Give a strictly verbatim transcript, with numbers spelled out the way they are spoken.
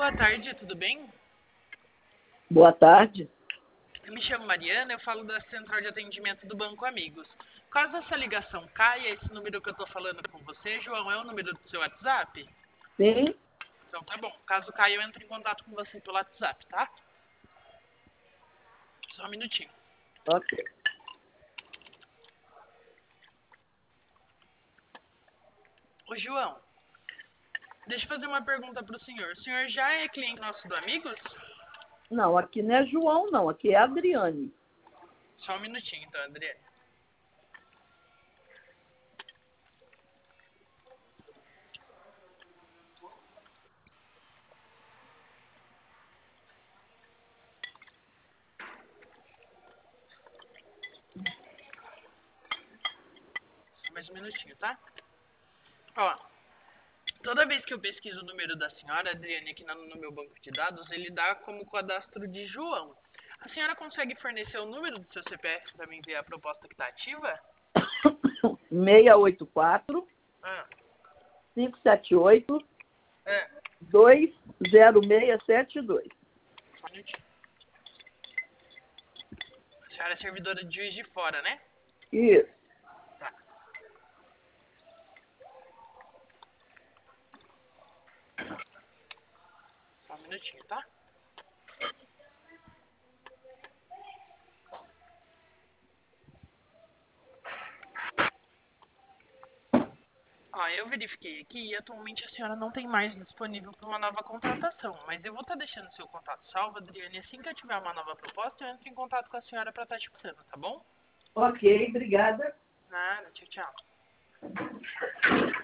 boa tarde, tudo bem? Boa tarde. Eu me chamo Mariana, eu falo da Central de Atendimento do Banco Amigos. Caso essa ligação caia, esse número que eu tô falando com você, João, é o número do seu WhatsApp? Sim? Então tá bom. Caso caia, eu entro em contato com você pelo WhatsApp, tá? Só um minutinho. Ok. Ô, João, deixa eu fazer uma pergunta pro senhor. O senhor já é cliente nosso do Amigos? Não, aqui não é João, não. Aqui é Adriane. Só um minutinho, então, Adriane. Só mais um minutinho, tá? Ó, toda vez que eu pesquiso o número da senhora, Adriane, aqui no, no meu banco de dados, ele dá como cadastro de João. A senhora consegue fornecer o número do seu C P F para mim ver a proposta que está ativa? seis oito quatro, Ah, cinco sete oito, é. dois zero seis sete dois. Só um minutinho. A senhora é servidora de Juiz de Fora, né? Isso. Tá. Só um minutinho, tá? Ó, eu verifiquei aqui e atualmente a senhora não tem mais disponível para uma nova contratação, mas eu vou estar deixando seu contato salvo, Adriane. Assim que eu tiver uma nova proposta, eu entro em contato com a senhora para estar te passando, tá bom? Ok, obrigada. Nada, tchau, tchau.